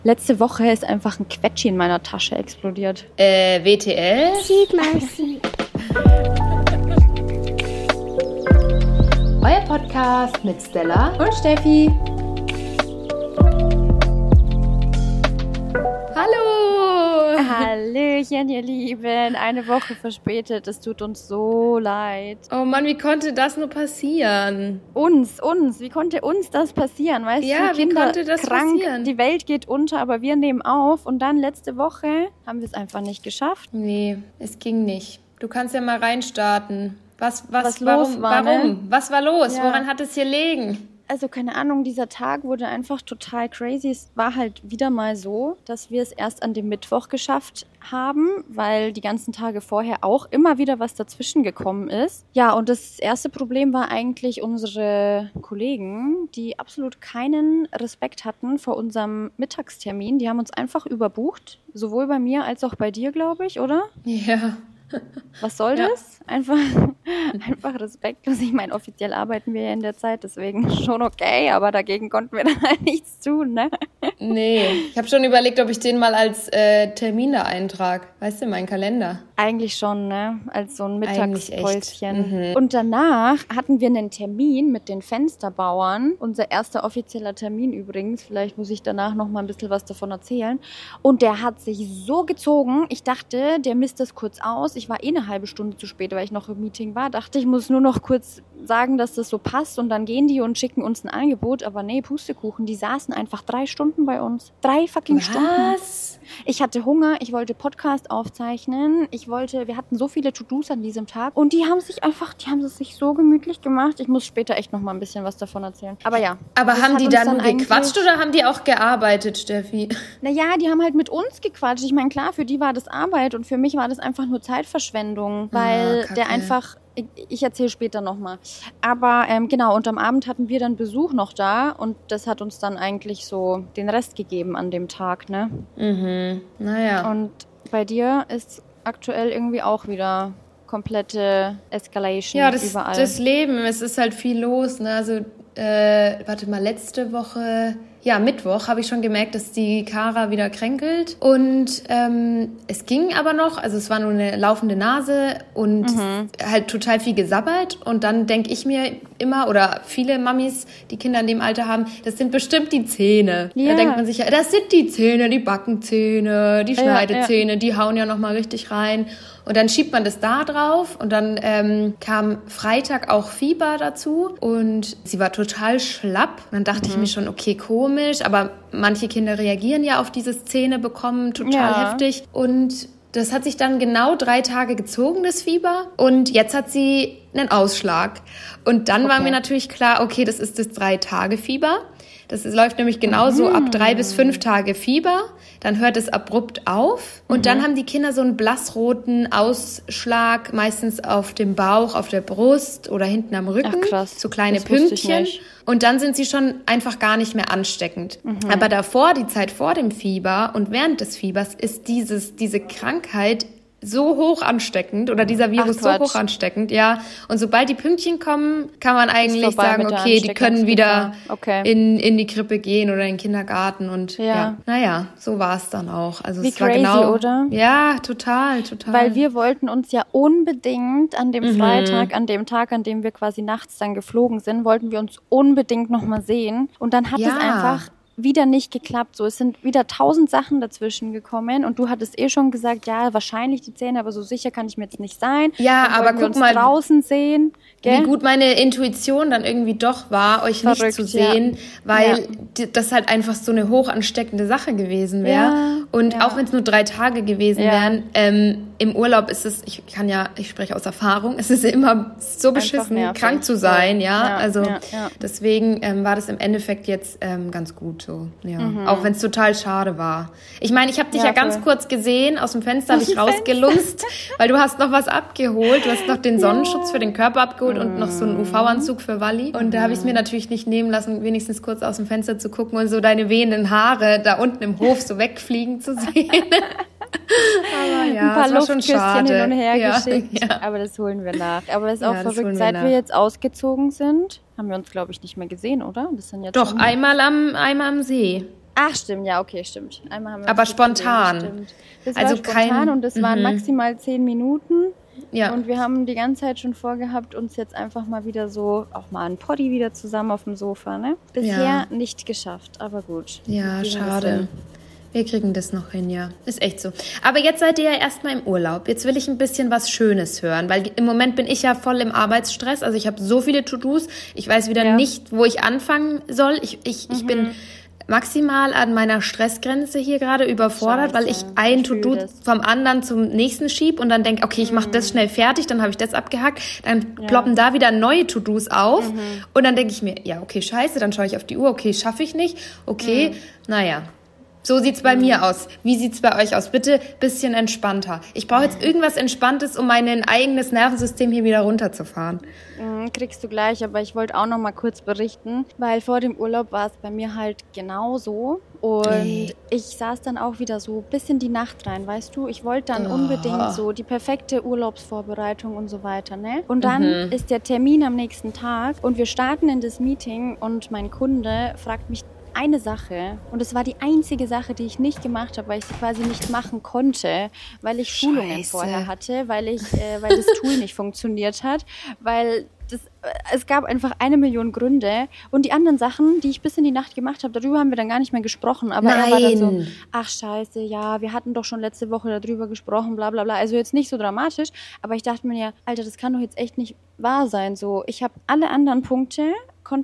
Letzte Woche ist einfach ein Quetschi in meiner Tasche explodiert. WTL? Sieht mal, sieht. Euer Podcast mit Stella Und Steffi. Hallo! Hallöchen, ihr Lieben. Eine Woche verspätet. Es tut uns so leid. Oh Mann, wie konnte das nur passieren? Uns. Wie konnte uns das passieren? Weißt Ja, du, wie Kinder konnte das krank, passieren? die Welt geht unter, aber wir nehmen auf. Und dann letzte Woche haben wir es einfach nicht geschafft. Nee, es ging nicht. Du kannst ja mal reinstarten. Was los war, ne? Was war los? Ja. Woran hat es hier liegen? Also keine Ahnung, dieser Tag wurde einfach total crazy. Es war halt wieder mal so, dass wir es erst an dem Mittwoch geschafft haben, weil die ganzen Tage vorher auch immer wieder was dazwischen gekommen ist. Ja, und das erste Problem war eigentlich unsere Kollegen, die absolut keinen Respekt hatten vor unserem Mittagstermin. Die haben uns einfach überbucht, sowohl bei mir als auch bei dir, glaube ich, oder? Ja. Was soll Ja. das? Einfach respektlos. Ich meine, offiziell arbeiten wir ja in der Zeit, deswegen schon okay, aber dagegen konnten wir dann halt nichts tun, ne? Nee, ich habe schon überlegt, ob ich den mal als Termin da eintrage. Weißt du, in meinen Kalender. Eigentlich schon, ne? Als so ein Eigentlich echt. Mittagspäuschen. Und danach hatten wir einen Termin mit den Fensterbauern. Unser erster offizieller Termin übrigens. Vielleicht muss ich danach noch mal ein bisschen was davon erzählen. Und der hat sich so gezogen. Ich dachte, der misst das kurz aus. Ich war eine halbe Stunde zu spät, weil ich noch im Meeting war. Dachte, ich muss nur noch kurz sagen, dass das so passt. Und dann gehen die und schicken uns ein Angebot. Aber nee, Pustekuchen. Die saßen einfach 3 Stunden bei uns. 3 fucking Stunden. Was? Ich hatte Hunger, ich wollte Podcast aufzeichnen, wir hatten so viele To-Dos an diesem Tag und die haben es sich so gemütlich gemacht. Ich muss später echt noch mal ein bisschen was davon erzählen. Aber ja. Aber das haben hat die uns da nur dann gequatscht oder haben die auch gearbeitet, Steffi? Naja, die haben halt mit uns gequatscht. Ich meine, klar, für die war das Arbeit und für mich war das einfach nur Zeitverschwendung, weil Kacke. der einfach... Ich erzähle später nochmal. Aber genau, und am Abend hatten wir dann Besuch noch da und das hat uns dann eigentlich so den Rest gegeben an dem Tag, ne? Naja. Und bei dir ist aktuell irgendwie auch wieder komplette Escalation Ja, überall. das Leben, es ist halt viel los. Ne? Also, letzte Woche, ja, Mittwoch habe ich schon gemerkt, dass die Kara wieder kränkelt. Und es ging aber noch, also es war nur eine laufende Nase und halt total viel gesabbert. Und dann denke ich mir immer, oder viele Mamis, die Kinder in dem Alter haben, das sind bestimmt die Zähne. Ja. Da denkt man sich, ja, das sind die Zähne, die Backenzähne, die Ja, Schneidezähne, die hauen ja nochmal richtig rein. Und dann schiebt man das da drauf und dann kam Freitag auch Fieber dazu und sie war total schlapp. Dann dachte ich mir schon, okay, komisch, aber manche Kinder reagieren ja auf dieses Zähne bekommen total heftig. Und das hat sich dann genau 3 Tage gezogen, das Fieber. Und jetzt hat sie einen Ausschlag. Und dann war mir natürlich klar, okay, das ist das 3-Tage-Fieber. Das läuft nämlich genauso ab 3 bis 5 Tage Fieber. Dann hört es abrupt auf. Und dann haben die Kinder so einen blassroten Ausschlag, meistens auf dem Bauch, auf der Brust oder hinten am Rücken. Ach, krass. So kleine Das wusste ich Pünktchen. nicht. Und dann sind sie schon einfach gar nicht mehr ansteckend. Aber davor, die Zeit vor dem Fieber und während des Fiebers, ist diese Krankheit so hoch ansteckend oder dieser Virus so hoch ansteckend, ja. Und sobald die Pünktchen kommen, kann man eigentlich sagen, okay, die können wieder in die Krippe gehen oder in den Kindergarten und naja, so war es dann auch. Also Wie es war crazy, genau, oder? Ja, total. Weil wir wollten uns ja unbedingt an dem Freitag, an dem Tag, an dem wir quasi nachts dann geflogen sind, wollten wir uns unbedingt nochmal sehen. Und dann hat es einfach wieder nicht geklappt. So, es sind wieder 1000 Sachen dazwischen gekommen und du hattest schon gesagt, ja, wahrscheinlich die Zähne, aber so sicher kann ich mir jetzt nicht sein. Ja, dann aber wir guck uns mal, draußen sehen. Gell? Wie gut meine Intuition dann irgendwie doch war, euch nicht zu sehen, weil das halt einfach so eine hoch ansteckende Sache gewesen wäre. Ja, und auch wenn es nur 3 Tage gewesen wären, im Urlaub ist es, ich spreche aus Erfahrung, es ist immer so beschissen, krank zu sein, deswegen war das im Endeffekt jetzt ganz gut so, auch wenn es total schade war. Ich meine, ich habe dich ja ganz kurz gesehen, aus dem Fenster habe ich rausgelunzt, weil du hast noch was abgeholt, du hast noch den Sonnenschutz für den Körper abgeholt und noch so einen UV-Anzug für Walli. Und da habe ich es mir natürlich nicht nehmen lassen, wenigstens kurz aus dem Fenster zu gucken und so deine wehenden Haare da unten im Hof so wegfliegen zu sehen. Aber ja, ein paar das war schon Luftküsschen schade. hin und her geschickt. Ja. Aber das holen wir nach. Aber es ist auch Ja, das verrückt, holen wir seit nach. wir jetzt ausgezogen sind, haben wir uns, glaube ich, nicht mehr gesehen, oder? Das sind jetzt Doch, schon... einmal am See. Ach, stimmt, ja, okay, stimmt. Einmal haben wir Aber spontan. Stimmt. Das Also war spontan und das waren maximal 10 Minuten. Ja. Und wir haben die ganze Zeit schon vorgehabt, uns jetzt einfach mal wieder so, auch mal ein Poddy wieder zusammen auf dem Sofa, ne? Bisher nicht geschafft, aber gut. Ja, schade. Wir kriegen das noch hin, ja. Ist echt so. Aber jetzt seid ihr ja erstmal im Urlaub. Jetzt will ich ein bisschen was Schönes hören, weil im Moment bin ich ja voll im Arbeitsstress. Also ich habe so viele To-Dos. Ich weiß wieder nicht, wo ich anfangen soll. Ich bin maximal an meiner Stressgrenze hier gerade überfordert, weil ich ein To-Do vom anderen zum nächsten schiebe und dann denke, okay, ich mache das schnell fertig, dann habe ich das abgehackt, dann ploppen da wieder neue To-Dos auf und dann denke ich mir, ja, okay, scheiße, dann schaue ich auf die Uhr, okay, schaffe ich nicht, okay, naja. So sieht's bei mir aus. Wie sieht's bei euch aus? Bitte bisschen entspannter. Ich brauche jetzt irgendwas Entspanntes, um mein eigenes Nervensystem hier wieder runterzufahren. Kriegst du gleich, aber ich wollte auch noch mal kurz berichten, weil vor dem Urlaub war es bei mir halt genauso. Und ich saß dann auch wieder so ein bisschen die Nacht rein, weißt du? Ich wollte dann unbedingt so die perfekte Urlaubsvorbereitung und so weiter, ne? Und dann ist der Termin am nächsten Tag und wir starten in das Meeting und mein Kunde fragt mich eine Sache und es war die einzige Sache, die ich nicht gemacht habe, weil ich sie quasi nicht machen konnte, weil ich Schulungen vorher hatte, weil das Tool nicht funktioniert hat, weil es gab einfach 1 Million Gründe und die anderen Sachen, die ich bis in die Nacht gemacht habe, darüber haben wir dann gar nicht mehr gesprochen, aber er war dann so, ach scheiße, ja, wir hatten doch schon letzte Woche darüber gesprochen, bla bla bla, also jetzt nicht so dramatisch, aber ich dachte mir ja, Alter, das kann doch jetzt echt nicht wahr sein, so, ich habe alle anderen Punkte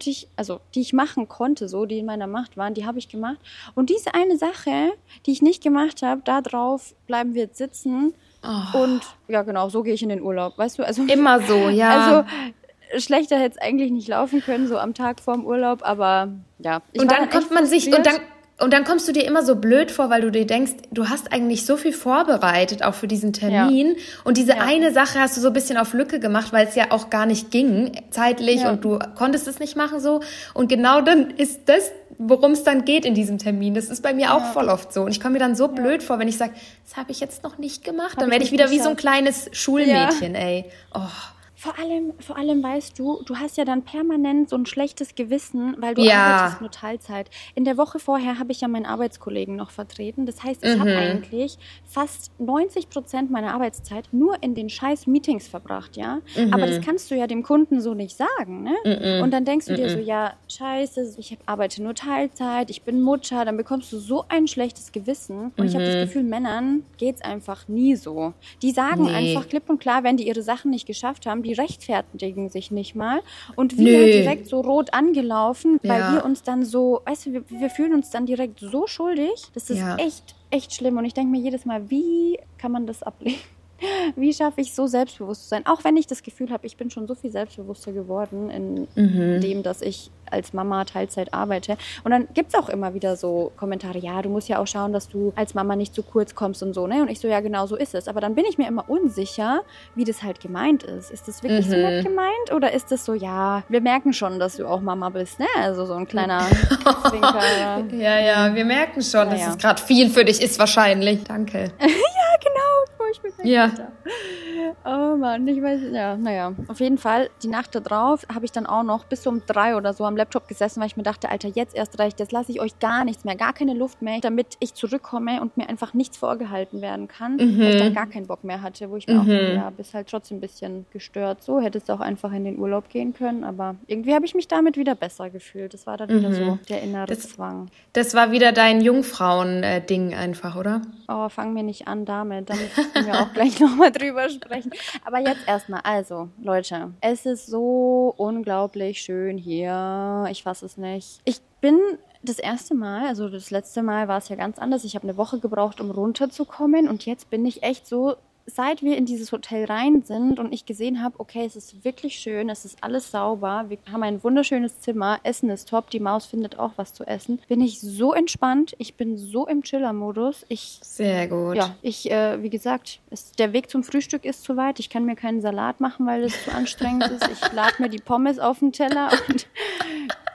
die ich machen konnte, so, die in meiner Macht waren, die habe ich gemacht. Und diese eine Sache, die ich nicht gemacht habe, da drauf bleiben wir jetzt sitzen. Und ja, genau, so gehe ich in den Urlaub, weißt du? Also, immer so, ja. Also, schlechter hätte es eigentlich nicht laufen können, so am Tag vorm Urlaub, aber ja. Und dann Und dann kommst du dir immer so blöd vor, weil du dir denkst, du hast eigentlich so viel vorbereitet, auch für diesen Termin. Ja. Und diese eine Sache hast du so ein bisschen auf Lücke gemacht, weil es ja auch gar nicht ging, zeitlich, und du konntest es nicht machen so. Und genau dann ist das, worum es dann geht in diesem Termin. Das ist bei mir auch voll oft so. Und ich komme mir dann so blöd vor, wenn ich sage, das habe ich jetzt noch nicht gemacht. Dann werde ich wieder wie so ein kleines Schulmädchen, ey. Oh. Vor allem weißt du, du hast ja dann permanent so ein schlechtes Gewissen, weil du arbeitest nur Teilzeit. In der Woche vorher habe ich ja meinen Arbeitskollegen noch vertreten. Das heißt, ich habe eigentlich fast 90% meiner Arbeitszeit nur in den scheiß Meetings verbracht, ja. Aber das kannst du ja dem Kunden so nicht sagen, ne? Und dann denkst du dir so, ja, scheiße, ich arbeite nur Teilzeit, ich bin Mutter, dann bekommst du so ein schlechtes Gewissen. Und ich habe das Gefühl, Männern geht's einfach nie so. Die sagen einfach klipp und klar, wenn die ihre Sachen nicht geschafft haben, die rechtfertigen sich nicht mal und wir direkt so rot angelaufen, weil wir uns dann so, weißt du, wir fühlen uns dann direkt so schuldig. Das ist echt schlimm und ich denke mir jedes Mal, wie kann man das ablegen? Wie schaffe ich so selbstbewusst zu sein? Auch wenn ich das Gefühl habe, ich bin schon so viel selbstbewusster geworden in dem, dass ich als Mama Teilzeit arbeite. Und dann gibt's auch immer wieder so Kommentare, ja, du musst ja auch schauen, dass du als Mama nicht zu kurz kommst und so, ne? Und ich so, ja, genau so ist es. Aber dann bin ich mir immer unsicher, wie das halt gemeint ist. Ist das wirklich so nett gemeint? Oder ist das so, ja, wir merken schon, dass du auch Mama bist, ne? Also so ein kleiner Zwinker. Ja, wir merken schon, dass es gerade viel für dich ist wahrscheinlich. Danke. Ja, genau. Ich bin ja. Oh Mann, ich weiß, naja. Auf jeden Fall, die Nacht da drauf habe ich dann auch noch bis um 3 oder so am Laptop gesessen, weil ich mir dachte, Alter, jetzt erst recht, jetzt lasse ich euch gar nichts mehr, gar keine Luft mehr, damit ich zurückkomme und mir einfach nichts vorgehalten werden kann, weil ich dann gar keinen Bock mehr hatte, wo ich mir auch, bist halt trotzdem ein bisschen gestört. So hättest du auch einfach in den Urlaub gehen können, aber irgendwie habe ich mich damit wieder besser gefühlt. Das war dann wieder so der innere Zwang. Das war wieder dein Jungfrauen-Ding einfach, oder? Oh, fang mir nicht an damit. Da müssen wir auch gleich nochmal drüber sprechen. Aber jetzt erstmal, also, Leute, es ist so unglaublich schön hier. Ich fasse es nicht. Ich bin das erste Mal, also das letzte Mal war es ja ganz anders. Ich habe eine Woche gebraucht, um runterzukommen. Und jetzt bin ich echt so, seit wir in dieses Hotel rein sind und ich gesehen habe, okay, es ist wirklich schön, es ist alles sauber, wir haben ein wunderschönes Zimmer, Essen ist top, die Maus findet auch was zu essen, bin ich so entspannt, ich bin so im Chiller-Modus. Sehr gut. Ja, wie gesagt, der Weg zum Frühstück ist zu weit, ich kann mir keinen Salat machen, weil das zu anstrengend ist. Ich lade mir die Pommes auf den Teller und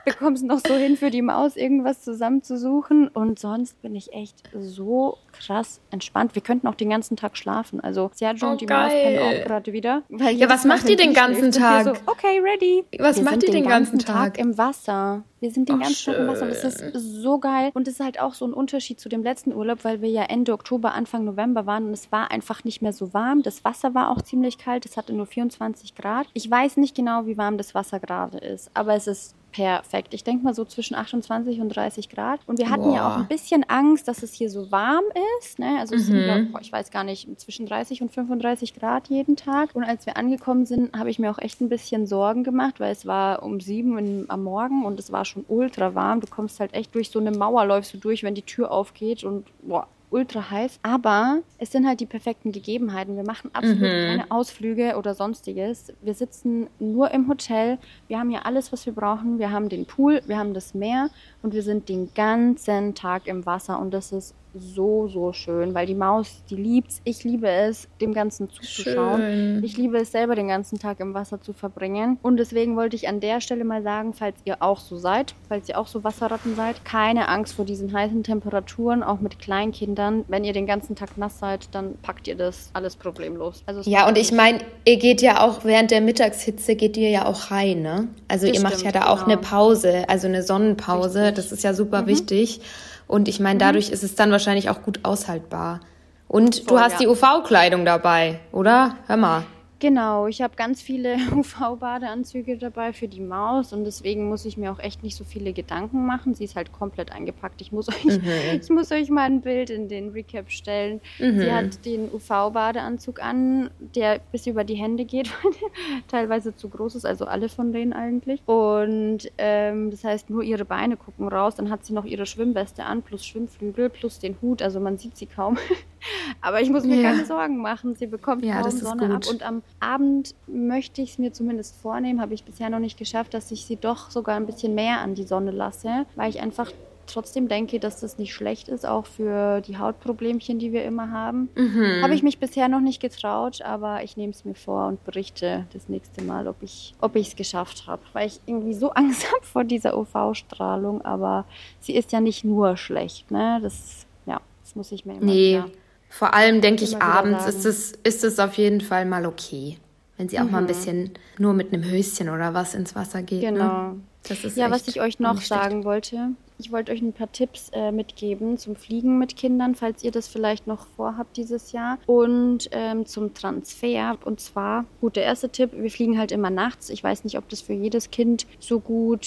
bekomme es noch so hin, für die Maus irgendwas zusammenzusuchen. Und sonst bin ich echt so krass entspannt. Wir könnten auch den ganzen Tag schlafen. Also Sergio und die Maus pennen auch gerade wieder. Ja, was macht ihr den ganzen Tag? So, okay, ready. Was macht ihr den ganzen Tag im Wasser. Wir sind den ganzen Tag im Wasser. Das ist so geil. Und es ist halt auch so ein Unterschied zu dem letzten Urlaub, weil wir ja Ende Oktober, Anfang November waren und es war einfach nicht mehr so warm. Das Wasser war auch ziemlich kalt. Es hatte nur 24 Grad. Ich weiß nicht genau, wie warm das Wasser gerade ist, aber es ist perfekt. Ich denke mal so zwischen 28 und 30 Grad. Und wir hatten ja auch ein bisschen Angst, dass es hier so warm ist. Ne? Also es sind, ich weiß gar nicht, zwischen 30 und 35 Grad jeden Tag. Und als wir angekommen sind, habe ich mir auch echt ein bisschen Sorgen gemacht, weil es war um 7 am Morgen und es war schon ultra warm. Du kommst halt echt durch so eine Mauer, läufst du durch, wenn die Tür aufgeht und ultra heiß, aber es sind halt die perfekten Gegebenheiten. Wir machen absolut keine Ausflüge oder sonstiges. Wir sitzen nur im Hotel. Wir haben hier alles, was wir brauchen. Wir haben den Pool, wir haben das Meer und wir sind den ganzen Tag im Wasser und das ist so, so schön, weil die Maus, die liebt's. Ich liebe es, dem Ganzen zuzuschauen. Schön. Ich liebe es selber, den ganzen Tag im Wasser zu verbringen. Und deswegen wollte ich an der Stelle mal sagen, falls ihr auch so seid, falls ihr auch so Wasserratten seid, keine Angst vor diesen heißen Temperaturen, auch mit Kleinkindern. Wenn ihr den ganzen Tag nass seid, dann packt ihr das alles problemlos. Also ja, und ich meine, ihr geht ja auch während der Mittagshitze, geht ihr ja auch rein, ne? Also das ihr macht ja da auch eine Pause, also eine Sonnenpause. Richtig. Das ist ja super wichtig. Und ich meine, dadurch ist es dann wahrscheinlich auch gut aushaltbar. Und du hast die UV-Kleidung dabei, oder? Hör mal. Genau, ich habe ganz viele UV-Badeanzüge dabei für die Maus und deswegen muss ich mir auch echt nicht so viele Gedanken machen. Sie ist halt komplett eingepackt. Ich muss euch mal ein Bild in den Recap stellen. Sie hat den UV-Badeanzug an, der bis über die Hände geht, weil der teilweise zu groß ist, also alle von denen eigentlich. Und das heißt, nur ihre Beine gucken raus. Dann hat sie noch ihre Schwimmweste an, plus Schwimmflügel, plus den Hut. Also man sieht sie kaum. Aber ich muss mir keine Sorgen machen. Sie bekommt kaum Sonne ab. Und am Abend möchte ich es mir zumindest vornehmen, habe ich bisher noch nicht geschafft, dass ich sie doch sogar ein bisschen mehr an die Sonne lasse, weil ich einfach trotzdem denke, dass das nicht schlecht ist, auch für die Hautproblemchen, die wir immer haben. Habe ich mich bisher noch nicht getraut, aber ich nehme es mir vor und berichte das nächste Mal, ob ich es geschafft habe, weil ich irgendwie so Angst habe vor dieser UV-Strahlung, aber sie ist ja nicht nur schlecht, ne? Das muss ich mir immer wieder vor allem denke ich, abends ist es auf jeden Fall mal okay, wenn sie auch mal ein bisschen nur mit einem Höschen oder was ins Wasser geht. Genau. Ne? Das ist was ich euch noch sagen wollte, ich wollte euch ein paar Tipps mitgeben zum Fliegen mit Kindern, falls ihr das vielleicht noch vorhabt dieses Jahr. Und zum Transfer. Und zwar, gut, der erste Tipp, wir fliegen halt immer nachts. Ich weiß nicht, ob das für jedes Kind so gut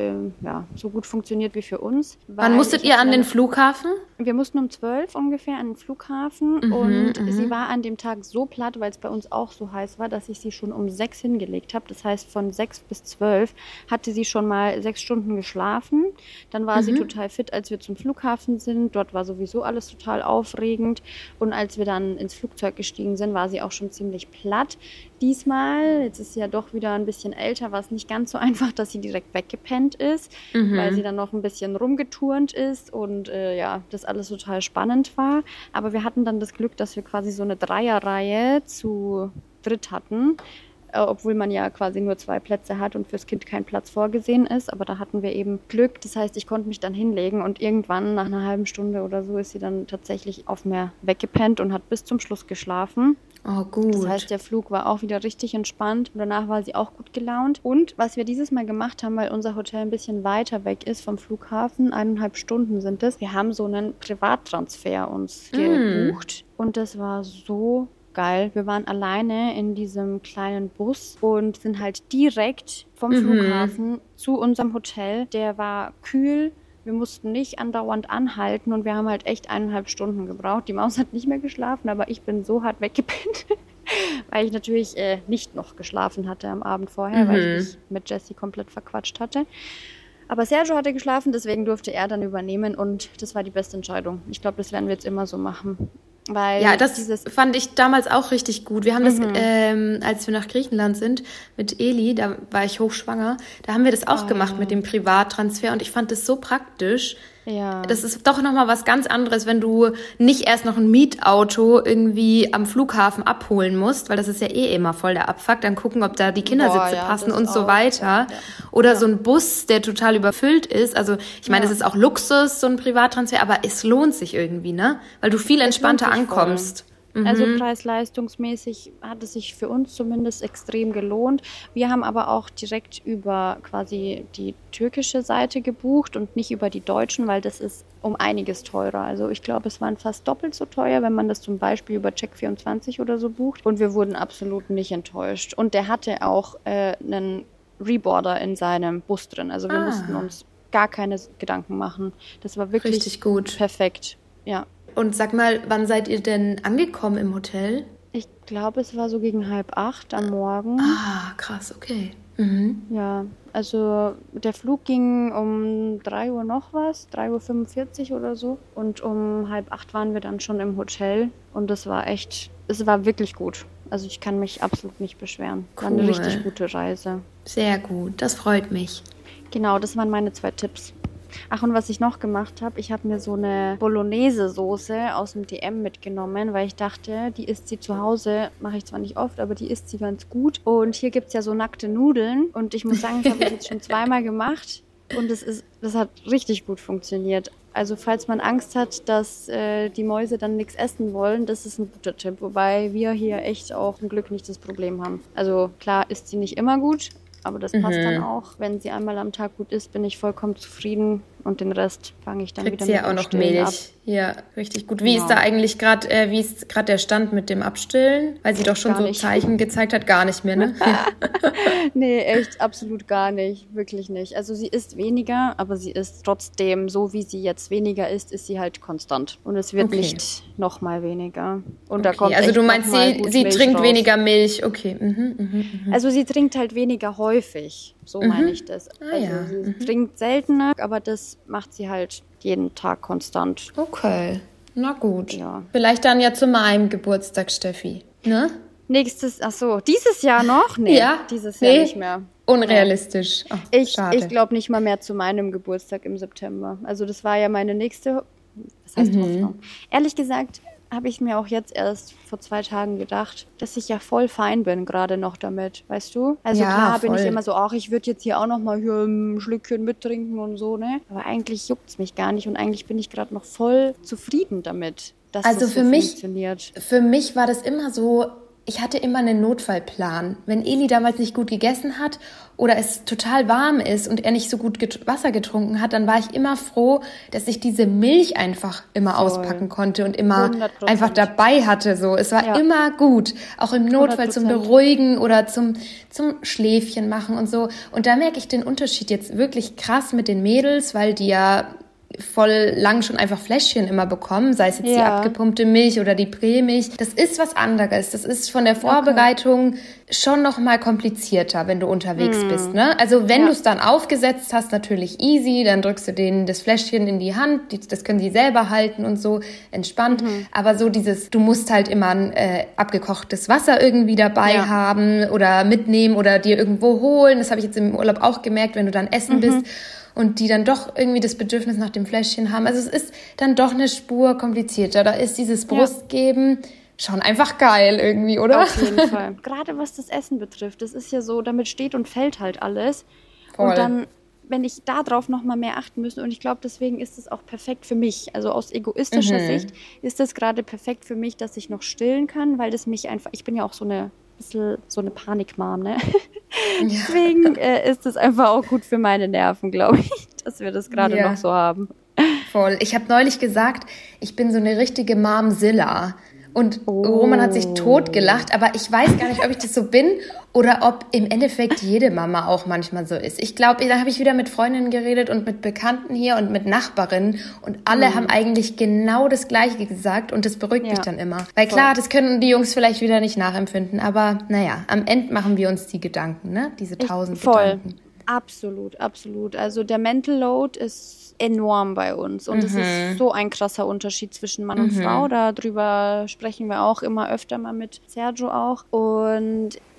funktioniert wie für uns. Wann musstet ihr an den Flughafen? Wir mussten um 12 ungefähr an den Flughafen. Und sie war an dem Tag so platt, weil es bei uns auch so heiß war, dass ich sie schon um 6 hingelegt habe. Das heißt, von 6 bis 12 hatte sie schon mal 6 Stunden geschlafen. Dann war sie total fit, als wir zum Flughafen sind. Dort war sowieso alles total aufregend. Und als wir dann ins Flugzeug gestiegen sind, war sie auch schon ziemlich platt. Diesmal, jetzt ist sie ja doch wieder ein bisschen älter, war es nicht ganz so einfach, dass sie direkt weggepennt ist, weil sie dann noch ein bisschen rumgeturnt ist und das alles total spannend war. Aber wir hatten dann das Glück, dass wir quasi so eine Dreierreihe zu dritt hatten. Obwohl man ja quasi nur 2 Plätze hat und fürs Kind kein Platz vorgesehen ist. Aber da hatten wir eben Glück. Das heißt, ich konnte mich dann hinlegen und irgendwann nach einer halben Stunde oder so ist sie dann tatsächlich auf mir weggepennt und hat bis zum Schluss geschlafen. Oh, gut. Das heißt, der Flug war auch wieder richtig entspannt und danach war sie auch gut gelaunt. Und was wir dieses Mal gemacht haben, weil unser Hotel ein bisschen weiter weg ist vom Flughafen, 1,5 Stunden sind es, wir haben so einen Privattransfer uns gebucht und das war so geil. Wir waren alleine in diesem kleinen Bus und sind halt direkt vom Flughafen zu unserem Hotel. Der war kühl. Wir mussten nicht andauernd anhalten und wir haben halt echt 1,5 Stunden gebraucht. Die Maus hat nicht mehr geschlafen, aber ich bin so hart weggepennt, weil ich natürlich nicht noch geschlafen hatte am Abend vorher, weil ich mich mit Jessie komplett verquatscht hatte. Aber Sergio hatte geschlafen, deswegen durfte er dann übernehmen und das war die beste Entscheidung. Ich glaube, das werden wir jetzt immer so machen. Weil das fand ich damals auch richtig gut. Wir haben das, als wir nach Griechenland sind, mit Eli, da war ich hochschwanger, da haben wir das auch gemacht mit dem Privattransfer und ich fand das so praktisch, Ja. Das ist doch nochmal was ganz anderes, wenn du nicht erst noch ein Mietauto irgendwie am Flughafen abholen musst, weil das ist ja eh immer voll der Abfuck. Dann gucken, ob da die Kindersitze passen und so weiter. Ja. Oder so ein Bus, der total überfüllt ist. Also ich meine, es ist auch Luxus, so ein Privattransfer, aber es lohnt sich irgendwie, ne? Weil du viel entspannter ankommst. Also preis-leistungsmäßig hat es sich für uns zumindest extrem gelohnt. Wir haben aber auch direkt über quasi die türkische Seite gebucht und nicht über die deutschen, weil das ist um einiges teurer. Also ich glaube, es waren fast doppelt so teuer, wenn man das zum Beispiel über Check24 oder so bucht. Und wir wurden absolut nicht enttäuscht. Und der hatte auch einen Reboarder in seinem Bus drin. Also wir mussten uns gar keine Gedanken machen. Das war wirklich richtig gut. Perfekt. Ja. Und sag mal, wann seid ihr denn angekommen im Hotel? Ich glaube, es war so gegen 7:30 am Morgen. Ah, krass, okay. Ja, also der Flug ging um 3 Uhr noch was, 3:45 Uhr oder so. Und um 7:30 waren wir dann schon im Hotel. Und es war wirklich gut. Also ich kann mich absolut nicht beschweren. Cool. War eine richtig gute Reise. Sehr gut, das freut mich. Genau, das waren meine 2 Tipps. Ach, und was ich noch gemacht habe, ich habe mir so eine Bolognese-Soße aus dem DM mitgenommen, weil ich dachte, die isst sie zu Hause, mache ich zwar nicht oft, aber die isst sie ganz gut. Und hier gibt es ja so nackte Nudeln und ich muss sagen, das habe ich jetzt schon 2-mal gemacht und das hat richtig gut funktioniert. Also falls man Angst hat, dass die Mäuse dann nichts essen wollen, das ist ein guter Tipp, wobei wir hier echt auch zum Glück nicht das Problem haben. Also klar isst sie nicht immer gut, aber das passt dann auch. Wenn sie einmal am Tag gut ist, bin ich vollkommen zufrieden und den Rest fange ich dann Kriegt wieder sie mit ja auch noch Stillen ab. Milch. Ja, richtig gut. Wie ist da eigentlich gerade, wie ist gerade der Stand mit dem Abstillen? Weil sie doch schon Gar so nicht. Zeichen gezeigt hat, gar nicht mehr, ne? Nee, echt absolut gar nicht. Wirklich nicht. Also sie isst weniger, aber sie isst trotzdem, so wie sie jetzt weniger isst, ist sie halt konstant. Und es wird nicht noch mal weniger. Und da kommt also echt du meinst, sie Milch trinkt raus. weniger Milch. Okay. Also sie trinkt halt weniger häufig. So meine ich das. Also sie trinkt seltener, aber das macht sie halt jeden Tag konstant. Okay, na gut. Ja. Vielleicht dann ja zu meinem Geburtstag, Steffi. Ne? Dieses Jahr noch? Nee, Ja? dieses Jahr nicht mehr. Unrealistisch. Oh, Ich schade. glaube nicht mal mehr zu meinem Geburtstag im September. Also das war ja meine nächste, was heißt Hoffnung? Ehrlich gesagt habe ich mir auch jetzt erst vor 2 Tagen gedacht, dass ich ja voll fein bin gerade noch damit, weißt du? Also Ja, klar bin ich voll. immer so, ich würde jetzt hier auch noch mal hier ein Schlückchen mittrinken und so, ne? Aber eigentlich juckt's mich gar nicht und eigentlich bin ich gerade noch voll zufrieden damit, dass Also das so für mich- funktioniert. Für mich war das immer so, ich hatte immer einen Notfallplan. Wenn Eli damals nicht gut gegessen hat oder es total warm ist und er nicht so gut Wasser getrunken hat, dann war ich immer froh, dass ich diese Milch einfach immer auspacken konnte und immer 100%. einfach dabei hatte. So, es war Ja. immer gut. Auch im Notfall zum 100%. Beruhigen oder zum Schläfchen machen und so. Und da merke ich den Unterschied jetzt wirklich krass mit den Mädels, weil die ja voll lang schon einfach Fläschchen immer bekommen, sei es jetzt die Ja. abgepumpte Milch oder die Prämilch. Das ist was anderes. Das ist von der Vorbereitung schon noch mal komplizierter, wenn du unterwegs bist. Ne? Also wenn du es dann aufgesetzt hast, natürlich easy, dann drückst du denen das Fläschchen in die Hand, das können sie selber halten und so, entspannt. Aber so du musst halt immer ein abgekochtes Wasser irgendwie dabei haben oder mitnehmen oder dir irgendwo holen. Das habe ich jetzt im Urlaub auch gemerkt, wenn du dann essen bist. Und die dann doch irgendwie das Bedürfnis nach dem Fläschchen haben. Also es ist dann doch eine Spur komplizierter. Da ist dieses Brustgeben schon einfach geil irgendwie, oder? Auf jeden Fall. Gerade was das Essen betrifft, das ist ja so, damit steht und fällt halt alles. Voll. Und dann, wenn ich darauf noch mal mehr achten müsste, und ich glaube, deswegen ist es auch perfekt für mich. Also aus egoistischer Sicht ist das gerade perfekt für mich, dass ich noch stillen kann, weil das mich einfach, ich bin ja auch so eine Panikmam, ne? Deswegen ist es einfach auch gut für meine Nerven, glaube ich, dass wir das gerade noch so haben. Voll. Ich habe neulich gesagt, ich bin so eine richtige Mamzilla. Und Roman hat sich totgelacht, aber ich weiß gar nicht, ob ich das so bin oder ob im Endeffekt jede Mama auch manchmal so ist. Ich glaube, da habe ich wieder mit Freundinnen geredet und mit Bekannten hier und mit Nachbarinnen und alle haben eigentlich genau das Gleiche gesagt und das beruhigt mich dann immer. Weil klar, das können die Jungs vielleicht wieder nicht nachempfinden, aber naja, am Ende machen wir uns die Gedanken, ne? Diese 1000 Gedanken. Absolut, absolut. Also der Mental Load ist enorm bei uns und es ist so ein krasser Unterschied zwischen Mann und Frau. Darüber sprechen wir auch immer öfter mal mit Sergio auch und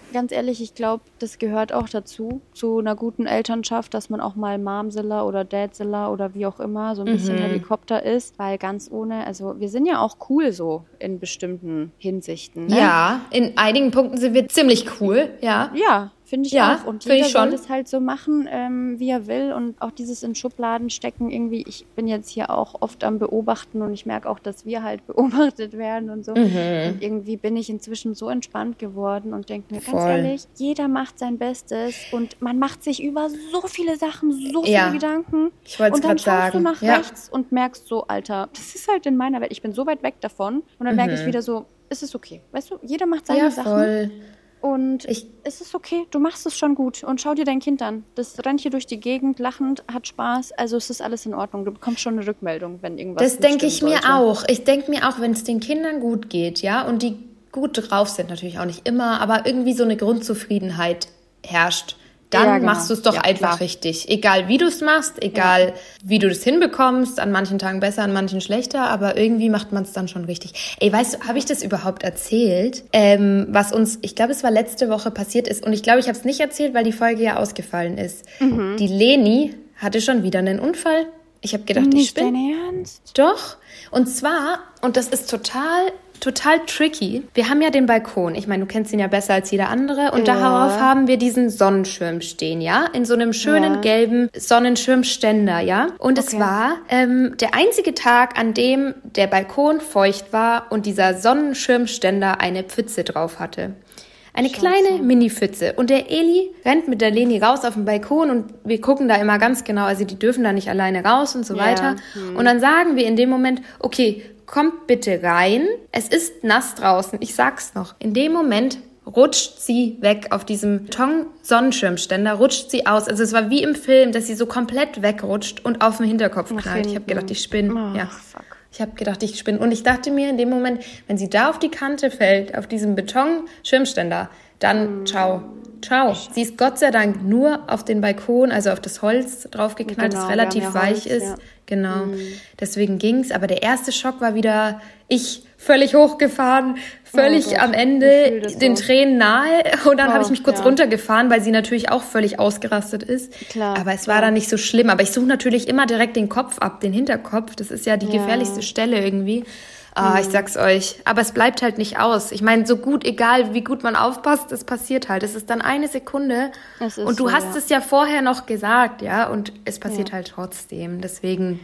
ganz ehrlich, ich glaube, das gehört auch dazu, zu einer guten Elternschaft, dass man auch mal Momzilla oder Dadzilla oder wie auch immer so ein bisschen Helikopter ist, weil ganz ohne, also wir sind ja auch cool so in bestimmten Hinsichten. Ne? Ja, in einigen Punkten sind wir ziemlich cool, ja. Ja, finde ich Ja, auch. Und finde jeder ich schon. soll das halt so machen, wie er will. Und auch dieses in Schubladen stecken irgendwie. Ich bin jetzt hier auch oft am Beobachten und ich merke auch, dass wir halt beobachtet werden und so. Und irgendwie bin ich inzwischen so entspannt geworden und denke mir ganz Voll. ehrlich, jeder macht sein Bestes und man macht sich über so viele Sachen, so viele Gedanken. Ich wollte es Und dann gerade schaust du sagen. nach rechts und merkst so, Alter, das ist halt in meiner Welt. Ich bin so weit weg davon. Und dann merke ich wieder so, es ist okay. Weißt du, jeder macht seine Ja, Sachen. voll. Und es ist okay, du machst es schon gut. Und schau dir dein Kind an. Das rennt hier durch die Gegend, lachend, hat Spaß. Also es ist alles in Ordnung. Du bekommst schon eine Rückmeldung, wenn irgendwas Das nicht denke ich stimmen mir sollte. auch. Ich denke mir auch, wenn es den Kindern gut geht, ja, und die gut drauf sind, natürlich auch nicht immer, aber irgendwie so eine Grundzufriedenheit herrscht, dann Ja, genau. machst du es doch Ja, einfach klar. richtig. Egal wie du es machst, egal wie du das hinbekommst, an manchen Tagen besser, an manchen schlechter, aber irgendwie macht man es dann schon richtig. Ey, weißt du, habe ich das überhaupt erzählt, was uns, ich glaube, es war letzte Woche passiert ist und ich glaube, ich habe es nicht erzählt, weil die Folge ja ausgefallen ist. Die Leni hatte schon wieder einen Unfall. Ich habe gedacht, ich Nicht spinne. dein Ernst? Doch. Und zwar, und das ist total tricky. Wir haben ja den Balkon. Ich meine, du kennst ihn ja besser als jeder andere. Und darauf haben wir diesen Sonnenschirm stehen, ja? In so einem schönen gelben Sonnenschirmständer, ja? Und es war der einzige Tag, an dem der Balkon feucht war und dieser Sonnenschirmständer eine Pfütze drauf hatte. Eine kleine Mini-Pfütze. Und der Eli rennt mit der Leni raus auf den Balkon und wir gucken da immer ganz genau, also die dürfen da nicht alleine raus und so weiter. Und dann sagen wir in dem Moment, okay, kommt bitte rein, es ist nass draußen, ich sag's noch. In dem Moment rutscht sie weg auf diesem Beton-Sonnenschirmständer, rutscht sie aus. Also es war wie im Film, dass sie so komplett wegrutscht und auf den Hinterkopf knallt. Ich habe gedacht, ich spinne. Ja. Fuck. Ich habe gedacht, ich spinne. Und ich dachte mir in dem Moment, wenn sie da auf die Kante fällt, auf diesem Beton-Schirmständer, dann ciao. Ciao. Sie ist Gott sei Dank nur auf den Balkon, also auf das Holz draufgeknallt, Genau, das relativ wir haben ja weich Holz, ist. ja. Genau. Deswegen ging's. Aber der erste Schock war wieder, ich völlig hochgefahren, völlig Gott, am ich Ende, fühl das den so. Tränen nahe. Und dann habe ich mich kurz ja. runtergefahren, weil sie natürlich auch völlig ausgerastet ist. Klar, Aber es war dann nicht so schlimm. Aber ich suche natürlich immer direkt den Kopf ab, den Hinterkopf. Das ist ja die gefährlichste Stelle irgendwie. Ich sag's euch. Aber es bleibt halt nicht aus. Ich meine, so gut, egal wie gut man aufpasst, es passiert halt. Es ist dann eine Sekunde. Es ist Und du so, hast es ja vorher noch gesagt, ja. Und es passiert halt trotzdem. Deswegen,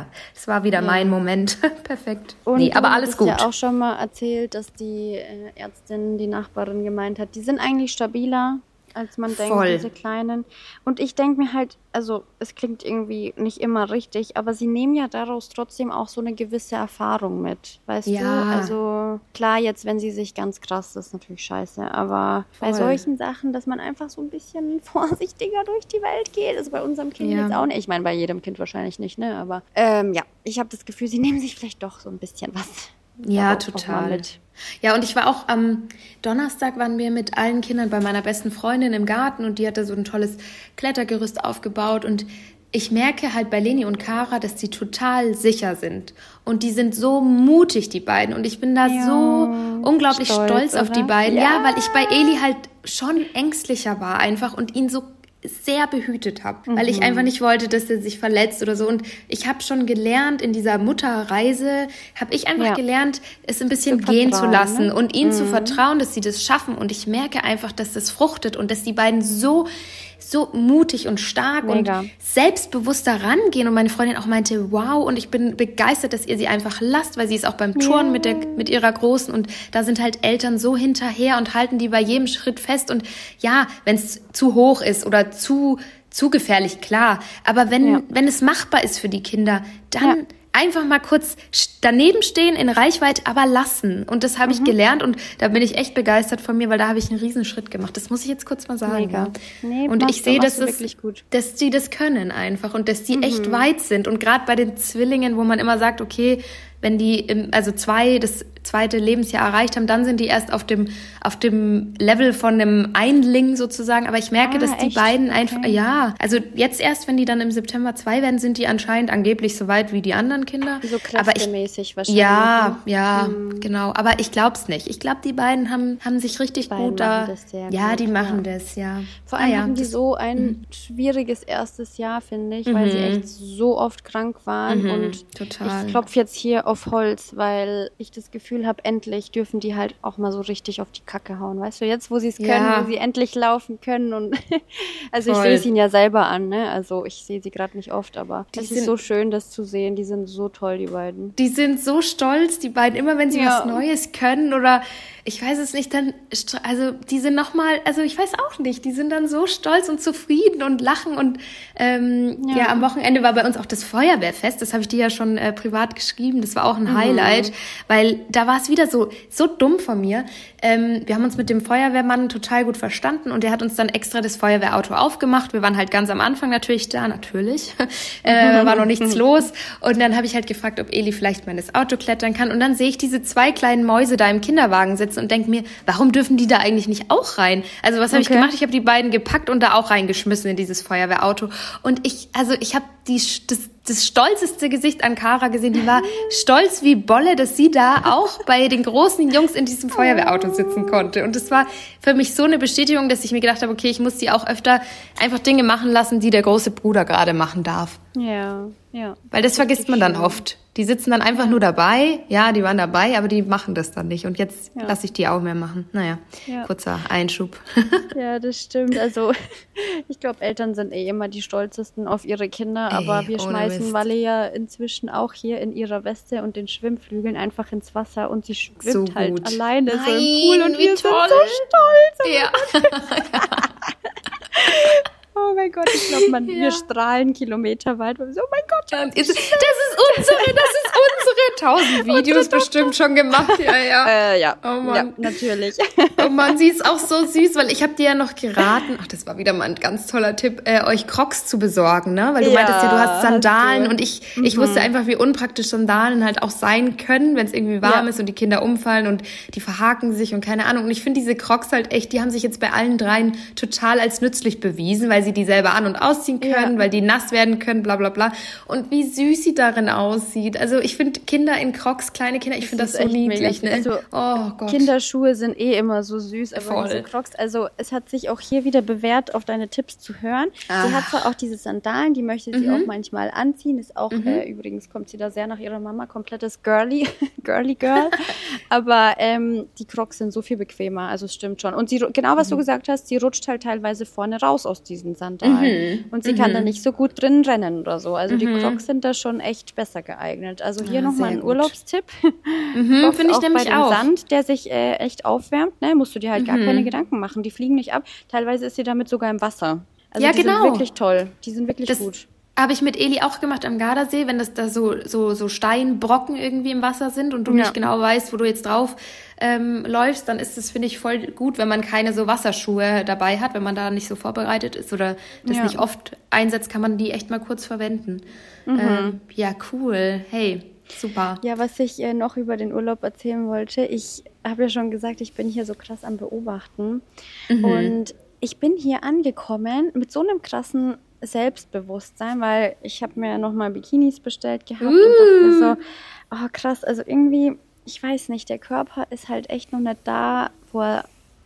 es war wieder mein Moment. Perfekt. Und Nee, aber du alles hattest gut. ja auch schon mal erzählt, dass die Ärztin, die Nachbarin gemeint hat, die sind eigentlich stabiler, als man denkt, Voll. diese Kleinen. Und ich denke mir halt, also es klingt irgendwie nicht immer richtig, aber sie nehmen ja daraus trotzdem auch so eine gewisse Erfahrung mit, weißt Ja. du? Also klar, jetzt, wenn sie sich ganz krass, das ist natürlich scheiße, aber bei Voll. solchen Sachen, dass man einfach so ein bisschen vorsichtiger durch die Welt geht, ist bei unserem Kind Ja. jetzt auch nicht. Ich meine, bei jedem Kind wahrscheinlich nicht, ne? Aber ich habe das Gefühl, sie nehmen sich vielleicht doch so ein bisschen was. Ja, darauf auch mal total. mit. Ja, und ich war auch am Donnerstag waren wir mit allen Kindern bei meiner besten Freundin im Garten und die hatte so ein tolles Klettergerüst aufgebaut und ich merke halt bei Leni und Cara, dass die total sicher sind und die sind so mutig, die beiden und ich bin da so unglaublich stolz auf die oder? beiden. Ja, weil ich bei Eli halt schon ängstlicher war einfach und ihn so sehr behütet habe, weil ich einfach nicht wollte, dass er sich verletzt oder so. Und ich habe schon gelernt, in dieser Mutterreise, habe ich einfach gelernt, es ein bisschen gehen zu lassen, ne? und ihnen zu vertrauen, dass sie das schaffen. Und ich merke einfach, dass das fruchtet und dass die beiden so mutig und stark Mega. und selbstbewusst da rangehen. Und meine Freundin auch meinte, wow, und ich bin begeistert, dass ihr sie einfach lasst, weil sie ist auch beim Turnen mit ihrer Großen und da sind halt Eltern so hinterher und halten die bei jedem Schritt fest. Und ja, wenn es zu hoch ist oder zu gefährlich, klar. Aber wenn es machbar ist für die Kinder, dann einfach mal kurz daneben stehen, in Reichweite, aber lassen. Und das habe ich gelernt und da bin ich echt begeistert von mir, weil da habe ich einen Riesenschritt gemacht. Das muss ich jetzt kurz mal sagen. Mega. Ja. Nee, Und ich sehe, dass wirklich gut. dass die das können einfach und dass die echt weit sind. Und gerade bei den Zwillingen, wo man immer sagt, okay, wenn die, also zweite Lebensjahr erreicht haben, dann sind die erst auf dem Level von einem Einling sozusagen. Aber ich merke, dass die beiden einfach, also jetzt erst, wenn die dann im September 2 werden, sind die anscheinend angeblich so weit wie die anderen Kinder. So kräftemäßig wahrscheinlich. Ja, genau. Aber ich glaube es nicht. Ich glaube, die beiden haben sich richtig gut da. Die machen das, ja. Vor allem haben die so ein schwieriges erstes Jahr, finde ich, weil sie echt so oft krank waren. Und total. Ich klopfe jetzt hier auf Holz, weil ich das Gefühl habe, endlich dürfen die halt auch mal so richtig auf die Kacke hauen. Weißt du, jetzt, wo sie es können, wo sie endlich laufen können. Und also ich sehe es ihnen ja selber an, ne? Also ich sehe sie gerade nicht oft, aber es ist so schön, das zu sehen. Die sind so toll, die beiden. Die sind so stolz, die beiden, immer wenn sie was Neues können oder ich weiß es nicht, dann, also die sind nochmal, also ich weiß auch nicht, die sind dann so stolz und zufrieden und lachen und am Wochenende war bei uns auch das Feuerwehrfest, das habe ich dir ja schon privat geschrieben, das war auch ein Highlight, weil da war es wieder so dumm von mir. Wir haben uns mit dem Feuerwehrmann total gut verstanden und der hat uns dann extra das Feuerwehrauto aufgemacht. Wir waren halt ganz am Anfang natürlich da, war noch nichts los und dann habe ich halt gefragt, ob Eli vielleicht mal in das Auto klettern kann und dann sehe ich diese 2 kleinen Mäuse da im Kinderwagen sitzen und denke mir, warum dürfen die da eigentlich nicht auch rein? Also was habe ich gemacht? Ich habe die beiden gepackt und da auch reingeschmissen in dieses Feuerwehrauto und ich habe das stolzeste Gesicht an Kara gesehen. Die war stolz wie Bolle, dass sie da auch bei den großen Jungs in diesem Feuerwehrauto sitzen konnte. Und das war für mich so eine Bestätigung, dass ich mir gedacht habe, okay, ich muss die auch öfter einfach Dinge machen lassen, die der große Bruder gerade machen darf. Ja. Weil das vergisst man dann oft. Die sitzen dann einfach nur dabei. Ja, die waren dabei, aber die machen das dann nicht. Und jetzt lasse ich die auch mehr machen. Naja, kurzer Einschub. Ja, das stimmt. Also ich glaube, Eltern sind immer die stolzesten auf ihre Kinder. Aber wir schmeißen Walle ja inzwischen auch hier in ihrer Weste und den Schwimmflügeln einfach ins Wasser. Und sie schwimmt halt alleine so im Pool. Und wir sind so stolz. Oh mein Gott, ich glaube, wir strahlen kilometerweit. So, oh mein Gott. Das ist unsere. 1000 Videos bestimmt schon gemacht. Ja, oh Mann. Ja, natürlich. Oh Mann, sie ist auch so süß, weil ich habe dir ja noch geraten, das war wieder mal ein ganz toller Tipp, euch Crocs zu besorgen, ne? Weil du meintest ja, du hast Sandalen und ich wusste einfach, wie unpraktisch Sandalen halt auch sein können, wenn es irgendwie warm ist und die Kinder umfallen und die verhaken sich und keine Ahnung. Und ich finde diese Crocs halt echt, die haben sich jetzt bei allen dreien total als nützlich bewiesen, weil sie die selber an- und ausziehen können, weil die nass werden können, bla bla bla. Und wie süß sie darin aussieht. Also ich finde Kinder in Crocs, kleine Kinder, ich finde das so niedlich. Ne? Also, oh Gott. Kinderschuhe sind immer so süß, aber diese Crocs, also es hat sich auch hier wieder bewährt, auf deine Tipps zu hören. Sie hat zwar auch diese Sandalen, die möchte sie auch manchmal anziehen, ist auch, übrigens kommt sie da sehr nach ihrer Mama, komplettes girly Girl, aber die Crocs sind so viel bequemer, also es stimmt schon. Und sie, genau was du gesagt hast, sie rutscht halt teilweise vorne raus aus diesen Sandalen und sie kann da nicht so gut drin rennen oder so. Also die Crocs sind da schon echt besser geeignet. Also hier nochmal ein Urlaubstipp. Finde ich nämlich bei dem Sand, der sich echt aufwärmt, ne, musst du dir halt gar keine Gedanken machen. Die fliegen nicht ab. Teilweise ist sie damit sogar im Wasser. Also die sind wirklich toll. Die sind wirklich gut. Habe ich mit Eli auch gemacht am Gardasee, wenn das da so Steinbrocken irgendwie im Wasser sind und du nicht genau weißt, wo du jetzt drauf läufst, dann ist es, finde ich, voll gut, wenn man keine so Wasserschuhe dabei hat, wenn man da nicht so vorbereitet ist oder das nicht oft einsetzt, kann man die echt mal kurz verwenden. Ja, cool. Hey, super. Ja, was ich noch über den Urlaub erzählen wollte, ich habe ja schon gesagt, ich bin hier so krass am Beobachten und ich bin hier angekommen mit so einem krassen Selbstbewusstsein, weil ich habe mir nochmal Bikinis bestellt gehabt und dachte mir so, oh krass, also irgendwie, ich weiß nicht, der Körper ist halt echt noch nicht da, wo er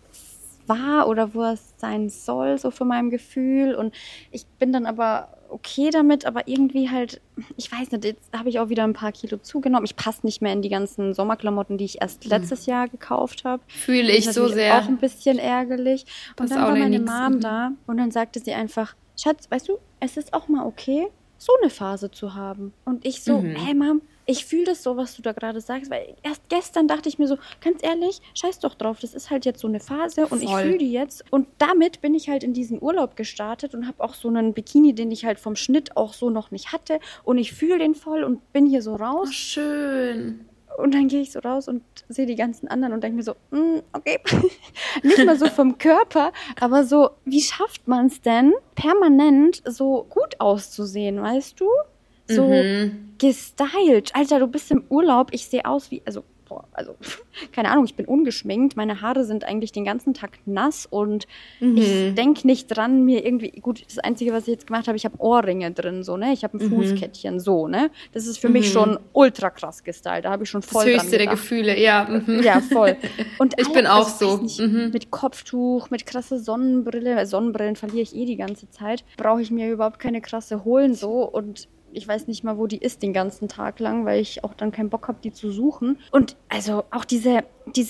war oder wo er sein soll, so von meinem Gefühl, und ich bin dann aber okay damit, aber irgendwie halt, ich weiß nicht, jetzt habe ich auch wieder ein paar Kilo zugenommen. Ich passe nicht mehr in die ganzen Sommerklamotten, die ich erst letztes Jahr gekauft habe. Fühle ich so sehr. Auch ein bisschen ärgerlich. Und dann war meine Mom da und dann sagte sie einfach, Schatz, weißt du, es ist auch mal okay, so eine Phase zu haben. Und ich so, hey Mom, ich fühle das so, was du da gerade sagst, weil erst gestern dachte ich mir so, ganz ehrlich, scheiß doch drauf, das ist halt jetzt so eine Phase und ich fühle die jetzt. Und damit bin ich halt in diesen Urlaub gestartet und habe auch so einen Bikini, den ich halt vom Schnitt auch so noch nicht hatte, und ich fühle den voll und bin hier so raus. Ach, schön. Und dann gehe ich so raus und sehe die ganzen anderen und denke mir so, okay, nicht mal so vom Körper, aber so, wie schafft man es denn, permanent so gut auszusehen, weißt du? so gestylt. Alter, du bist im Urlaub, ich sehe aus wie, also keine Ahnung, ich bin ungeschminkt, meine Haare sind eigentlich den ganzen Tag nass und ich denke nicht dran, mir irgendwie, gut, das Einzige, was ich jetzt gemacht habe, ich habe Ohrringe drin, so, ne, ich habe ein Fußkettchen, so, ne, das ist für mich schon ultra krass gestylt, da habe ich schon voll dran das höchste der Gefühle, ja. Ja, voll. Und ich bin auch so. Nicht, mit Kopftuch, mit krasser Sonnenbrille, Sonnenbrillen verliere ich die ganze Zeit, brauche ich mir überhaupt keine krasse holen, so, und ich weiß nicht mal, wo die ist den ganzen Tag lang, weil ich auch dann keinen Bock habe, die zu suchen. Und also auch diese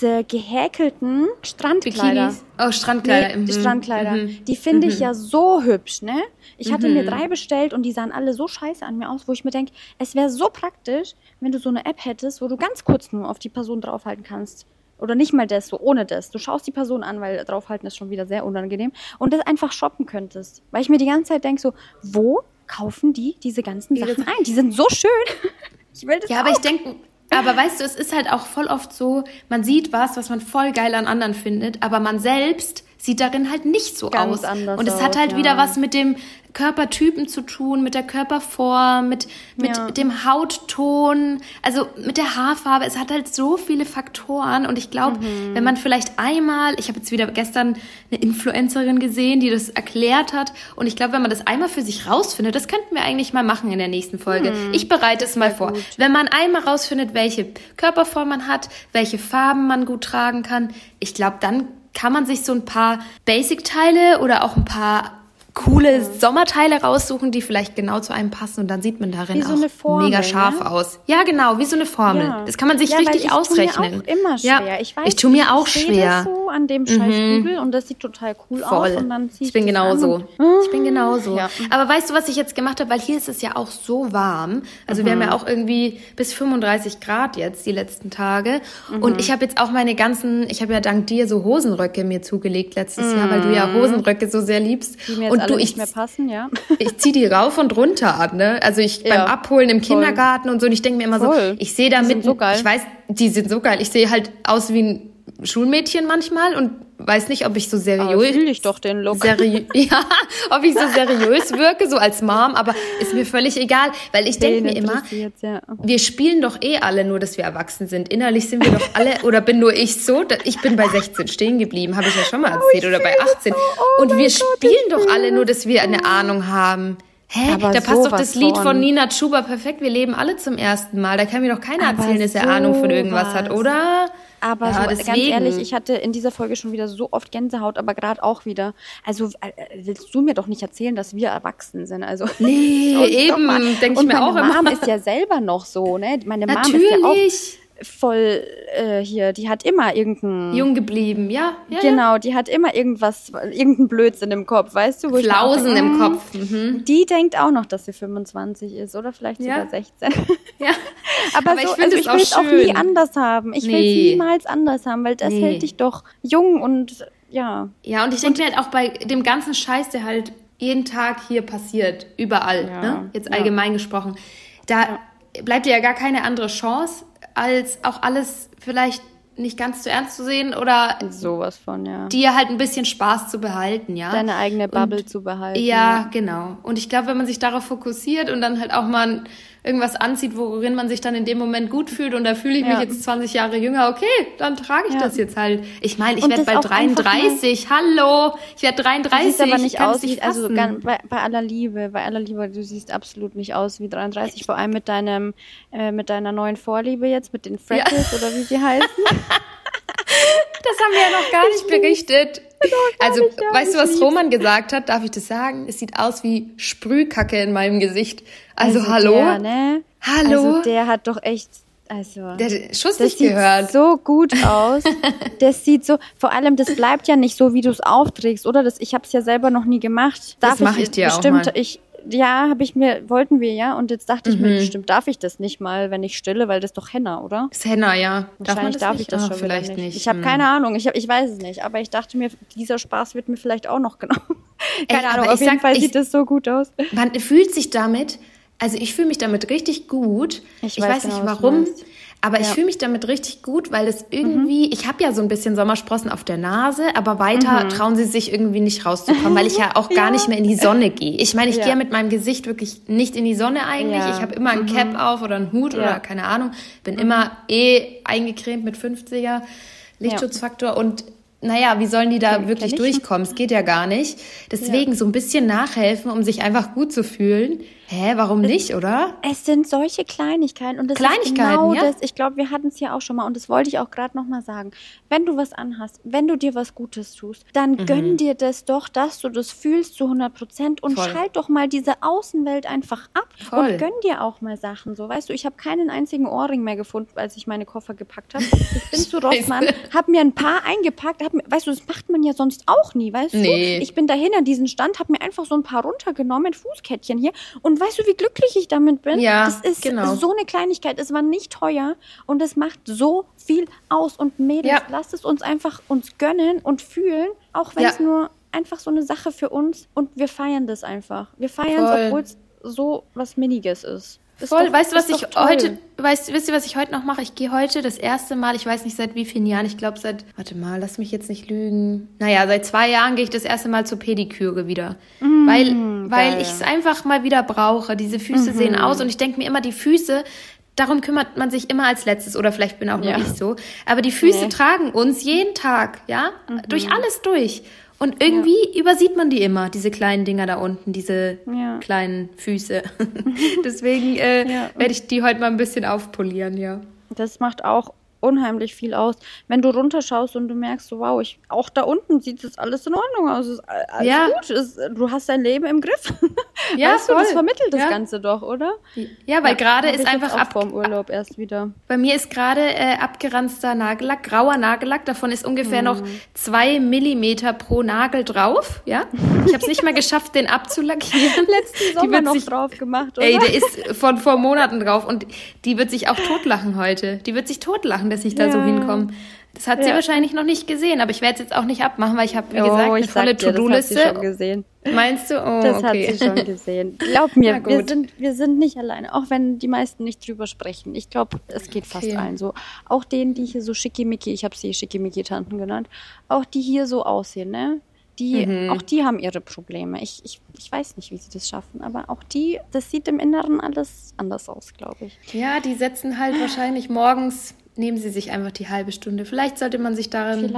gehäkelten Strandkleider. Bikinis? Oh, Strandkleider. Nee, Strandkleider. Die finde ich ja so hübsch, ne? Ich hatte mir 3 bestellt und die sahen alle so scheiße an mir aus, wo ich mir denke, es wäre so praktisch, wenn du so eine App hättest, wo du ganz kurz nur auf die Person draufhalten kannst. Oder nicht mal das, so ohne das. Du schaust die Person an, weil draufhalten ist schon wieder sehr unangenehm. Und das einfach shoppen könntest. Weil ich mir die ganze Zeit denke so, wo kaufen die diese ganzen Sachen ein? Die sind so schön. Ich will das auch. Aber ich denke, aber weißt du, es ist halt auch voll oft so, man sieht was man voll geil an anderen findet, aber man selbst sieht darin halt nicht so ganz aus. Anders und es hat halt wieder was mit dem Körpertypen zu tun, mit der Körperform, mit dem Hautton, also mit der Haarfarbe. Es hat halt so viele Faktoren und ich glaube, wenn man vielleicht einmal, ich habe jetzt wieder gestern eine Influencerin gesehen, die das erklärt hat und ich glaube, wenn man das einmal für sich rausfindet, das könnten wir eigentlich mal machen in der nächsten Folge. Ich bereite es mal vor. Gut. Wenn man einmal rausfindet, welche Körperform man hat, welche Farben man gut tragen kann, ich glaube, dann kann man sich so ein paar Basic-Teile oder auch ein paar coole Sommerteile raussuchen, die vielleicht genau zu einem passen und dann sieht man darin so auch mega scharf aus. Ja, genau, wie so eine Formel. Ja. Das kann man sich richtig ausrechnen. Ich tue mir auch immer schwer. Ja. Ich tue mir auch schwer. Das so an dem Scheißbügel und das sieht total cool aus. Und dann ich bin genauso. Ich bin genauso. Ja. Aber weißt du, was ich jetzt gemacht habe? Weil hier ist es ja auch so warm. Also wir haben ja auch irgendwie bis 35 Grad jetzt die letzten Tage. Und ich habe jetzt auch ich habe ja dank dir so Hosenröcke mir zugelegt letztes Jahr, weil du ja Hosenröcke so sehr liebst. Und alle nicht mehr passen, ja. Ich ziehe die rauf und runter an, ne? Also beim Abholen im Kindergarten und so. Und ich denke mir immer so, ich sehe damit, die sind so geil. Ich weiß, die sind so geil. Ich sehe halt aus wie ein Schulmädchen manchmal und weiß nicht, ob ich so seriös... fühl ich doch den Look. Ob ich so seriös wirke, so als Mom, aber ist mir völlig egal, weil ich denke mir immer, wir spielen doch alle nur, dass wir erwachsen sind. Innerlich sind wir doch alle, oder bin nur ich so, ich bin bei 16 stehen geblieben, habe ich ja schon mal erzählt, oder bei 18. Und wir spielen doch alle nur, dass wir eine Ahnung haben. Hä? Aber da passt doch das Lied von Nina Chuba perfekt. Wir leben alle zum ersten Mal. Da kann mir doch keiner erzählen, dass er Ahnung von irgendwas hat, oder? Aber ja, ganz ehrlich, ich hatte in dieser Folge schon wieder so oft Gänsehaut, aber gerade auch wieder. Also willst du mir doch nicht erzählen, dass wir erwachsen sind? Also nee, eben, denke ich mir auch immer. Meine Mom ist ja selber noch so, ne? Meine Mom ist ja auch voll die hat immer jung geblieben, ja. Genau, die hat immer irgendeinen Blödsinn im Kopf, weißt du? Wo Flausen im Kopf. Die denkt auch noch, dass sie 25 ist oder vielleicht sogar 16. Ja. aber so, ich will es auch nie anders haben. Ich will es niemals anders haben, weil das hält dich doch jung und ja. Ja, und ich denke mir halt auch bei dem ganzen Scheiß, der halt jeden Tag hier passiert, überall, ne? Jetzt allgemein gesprochen, da bleibt dir ja gar keine andere Chance, als auch alles vielleicht nicht ganz zu ernst zu sehen oder sowas von, dir halt ein bisschen Spaß zu behalten, ja. Deine eigene Bubble zu behalten. Ja, genau. Und ich glaube, wenn man sich darauf fokussiert und dann halt auch mal irgendwas anzieht, worin man sich dann in dem Moment gut fühlt und da fühle ich mich jetzt 20 Jahre jünger, okay, dann trage ich das jetzt halt. Ich meine, ich werde bald 33, hallo, ich werde 33. Du siehst aber nicht aus wie, also bei aller Liebe, du siehst absolut nicht aus wie 33, vor allem mit deiner neuen Vorliebe jetzt, mit den Freckles oder wie sie heißen. Das haben wir ja noch gar nicht berichtet. Also, weißt du, was Roman gesagt hat? Darf ich das sagen? Es sieht aus wie Sprühkacke in meinem Gesicht. Also hallo? Der, ne? Hallo? Also der hat doch echt... Also, der Schuss nicht gehört. Das sieht so gut aus. Das sieht so, vor allem, das bleibt ja nicht so, wie du es aufträgst, oder? Ich habe es ja selber noch nie gemacht. Das mache ich dir bestimmt, auch mal. Wollten wir ja, und jetzt dachte ich mir, bestimmt darf ich das nicht mal, wenn ich stille, weil das ist doch Henna, oder? Das ist Henna, ja. Wahrscheinlich darf ich das schon vielleicht nicht. Ich habe keine Ahnung, ich weiß es nicht, aber ich dachte mir, dieser Spaß wird mir vielleicht auch noch genommen. Keine Ahnung, auf jeden Fall sieht das so gut aus. Man fühlt sich damit, also ich fühle mich damit richtig gut. Ich weiß nicht warum, Aber ich fühle mich damit richtig gut, weil es irgendwie, ich habe ja so ein bisschen Sommersprossen auf der Nase, aber weiter trauen sie sich irgendwie nicht rauszukommen, weil ich ja auch gar nicht mehr in die Sonne gehe. Ich meine, ich gehe ja mit meinem Gesicht wirklich nicht in die Sonne eigentlich. Ich habe immer ein Cap auf oder einen Hut oder keine Ahnung. Bin immer eingecremt mit 50er Lichtschutzfaktor und naja, wie sollen die da wirklich durchkommen? Es geht ja gar nicht. Deswegen so ein bisschen nachhelfen, um sich einfach gut zu fühlen. Warum nicht, oder? Es sind solche Kleinigkeiten und das ist genau das. Ich glaube, wir hatten es ja auch schon mal und das wollte ich auch gerade noch mal sagen. Wenn du was anhast, wenn du dir was Gutes tust, dann gönn dir das doch, dass du das fühlst zu 100% und schalt doch mal diese Außenwelt einfach ab und gönn dir auch mal Sachen. So, weißt du, ich habe keinen einzigen Ohrring mehr gefunden, als ich meine Koffer gepackt habe. Ich bin zu Rossmann, habe mir ein paar eingepackt, weißt du, das macht man ja sonst auch nie, weißt du? Ich bin dahin an diesen Stand, habe mir einfach so ein paar runtergenommen, Fußkettchen hier und weißt du, wie glücklich ich damit bin? Ja, das ist so eine Kleinigkeit. Es war nicht teuer und es macht so viel aus. Und Mädels, lasst es uns einfach uns gönnen und fühlen, auch wenn es nur einfach so eine Sache für uns und wir feiern das einfach. Wir feiern es, obwohl es so was Miniges ist. Voll, weißt du, was ich heute, wisst ihr, was ich heute noch mache? Ich gehe heute das erste Mal, ich weiß nicht seit wie vielen Jahren, ich glaube warte mal, lass mich jetzt nicht lügen. Naja, seit 2 Jahren gehe ich das erste Mal zur Pediküre wieder. Weil ich es einfach mal wieder brauche. Diese Füße sehen aus und ich denke mir immer, die Füße, darum kümmert man sich immer als letztes oder vielleicht bin auch nur ich so. Aber die Füße tragen uns jeden Tag, durch alles durch. Und irgendwie übersieht man die immer, diese kleinen Dinger da unten, diese kleinen Füße. Deswegen werde ich die heute mal ein bisschen aufpolieren, Das macht auch unheimlich viel aus. Wenn du runterschaust und du merkst, so, wow, auch da unten sieht das alles in Ordnung aus. Ist alles gut. Du hast dein Leben im Griff. Ja, weißt du, das vermittelt das Ganze doch, oder? Ja, weil gerade ist einfach ab vorm Urlaub erst wieder. Bei mir ist gerade abgeranzter Nagellack, grauer Nagellack. Davon ist ungefähr noch 2 Millimeter pro Nagel drauf. Ja, ich habe es nicht mal geschafft, den abzulackieren. Letzten Sommer noch drauf gemacht, oder? Ey, der ist von vor Monaten drauf und die wird sich auch totlachen heute. Die wird sich totlachen, dass ich da so hinkomme. Das hat sie wahrscheinlich noch nicht gesehen, aber ich werde es jetzt auch nicht abmachen, weil ich habe, wie gesagt, eine volle To-Do-Liste. Das hat sie schon gesehen. Meinst du? Oh, das hat sie schon gesehen. Glaub mir, wir sind nicht alleine, auch wenn die meisten nicht drüber sprechen. Ich glaube, es geht fast allen so. Auch denen, die hier so schickimicki, ich habe sie Schickimicki-Tanten genannt, auch die hier so aussehen, ne? Auch die haben ihre Probleme. Ich weiß nicht, wie sie das schaffen, aber auch das sieht im Inneren alles anders aus, glaube ich. Ja, die setzen halt wahrscheinlich morgens, nehmen sie sich einfach die halbe Stunde. Vielleicht sollte man sich daran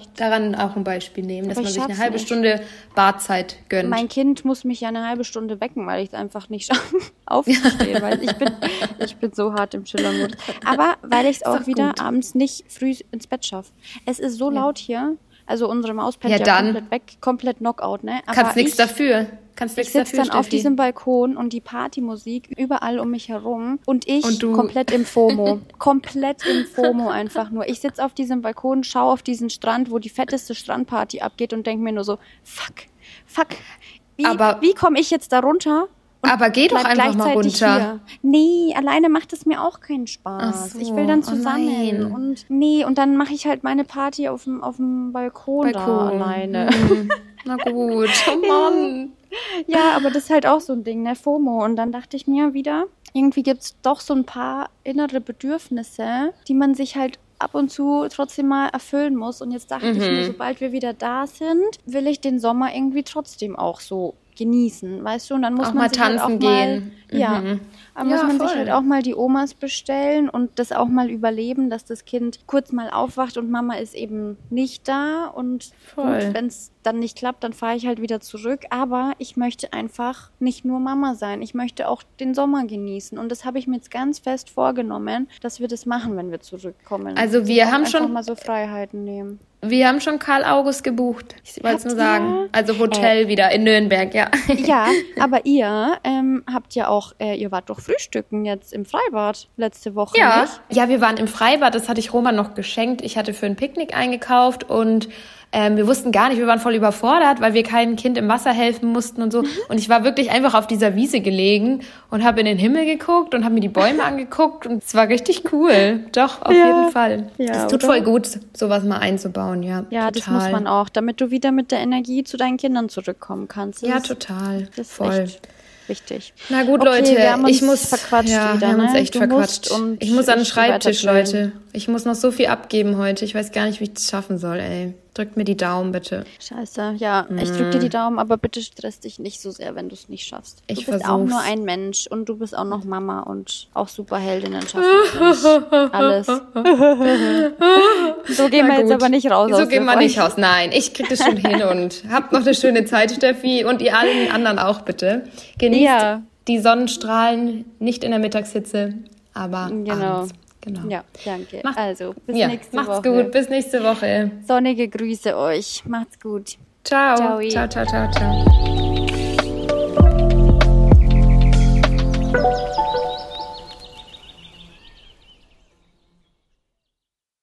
auch ein Beispiel nehmen, dass man sich eine halbe Stunde Badzeit gönnt. Mein Kind muss mich ja eine halbe Stunde wecken, weil ich es einfach nicht schaffe, aufzustehen, weil ich bin so hart im Chillermodus. Aber weil ich es auch wieder abends nicht früh ins Bett schaffe. Es ist so laut hier. Also unsere Maus pennt komplett weg, komplett Knockout, ne? Aber kannst nichts dafür. Ich sitze dann auf diesem Balkon und die Partymusik überall um mich herum und komplett im FOMO. Komplett im FOMO einfach nur. Ich sitze auf diesem Balkon, schaue auf diesen Strand, wo die fetteste Strandparty abgeht und denke mir nur so, fuck. Wie komme ich jetzt da runter? Aber geh doch einfach mal runter. Hier. Nee, alleine macht es mir auch keinen Spaß. So, ich will dann zusammen. Und dann mache ich halt meine Party auf dem Balkon da alleine. Na gut, oh Mann. Ja, aber das ist halt auch so ein Ding, ne, FOMO. Und dann dachte ich mir wieder, irgendwie gibt's doch so ein paar innere Bedürfnisse, die man sich halt ab und zu trotzdem mal erfüllen muss. Und jetzt dachte ich mir, sobald wir wieder da sind, will ich den Sommer irgendwie trotzdem auch so genießen, weißt du? Und dann muss man mal sich tanzen halt auch gehen. Dann muss man sich halt auch mal die Omas bestellen und das auch mal überleben, dass das Kind kurz mal aufwacht und Mama ist eben nicht da. Und wenn es dann nicht klappt, dann fahre ich halt wieder zurück. Aber ich möchte einfach nicht nur Mama sein. Ich möchte auch den Sommer genießen. Und das habe ich mir jetzt ganz fest vorgenommen, dass wir das machen, wenn wir zurückkommen. Also wir haben schon mal so Freiheiten nehmen. Wir haben schon Karl August gebucht. Ich wollte es nur sagen. Also Hotel wieder in Nürnberg, ja. Ja, aber ihr habt ja auch, ihr wart doch frühstücken jetzt im Freibad letzte Woche, nicht? Ja, wir waren im Freibad. Das hatte ich Roman noch geschenkt. Ich hatte für ein Picknick eingekauft und wir wussten gar nicht, wir waren voll überfordert, weil wir keinem Kind im Wasser helfen mussten und so. Und ich war wirklich einfach auf dieser Wiese gelegen und habe in den Himmel geguckt und habe mir die Bäume angeguckt. Und es war richtig cool. Doch, auf jeden Fall. Ja, das tut voll gut, sowas mal einzubauen, ja. Ja, total. Das muss man auch, damit du wieder mit der Energie zu deinen Kindern zurückkommen kannst. Ja, total. Das ist voll. Echt Wichtig. Na gut, Okay, Leute, wir haben uns ich muss verquatscht ja, wieder, wir haben uns ne? echt Du verquatscht. musst und Ich muss an den ich geh Schreibtisch, weiter Leute. Ich muss noch so viel abgeben heute. Ich weiß gar nicht, wie ich das schaffen soll, ey. Drückt mir die Daumen, bitte. Scheiße, ja, ich drück dir die Daumen, aber bitte stress dich nicht so sehr, wenn du es nicht schaffst. Du Ich bist auch versuch's. nur ein Mensch und du bist auch noch Mama und auch Superheldinnen schaffen das nicht. Alles. So gehen wir jetzt aber nicht raus. So aus gehen der wir nicht Folge. raus. Nein, ich krieg das schon hin und habt noch eine schöne Zeit, Steffi, und ihr allen anderen auch bitte. Genießt die Sonnenstrahlen, nicht in der Mittagshitze, aber abends. Genau. Ja, danke. Also, bis nächste Woche. Macht's gut, bis nächste Woche. Sonnige Grüße euch. Macht's gut. Ciao. Ciao. Ciao, ciao, ciao, ciao.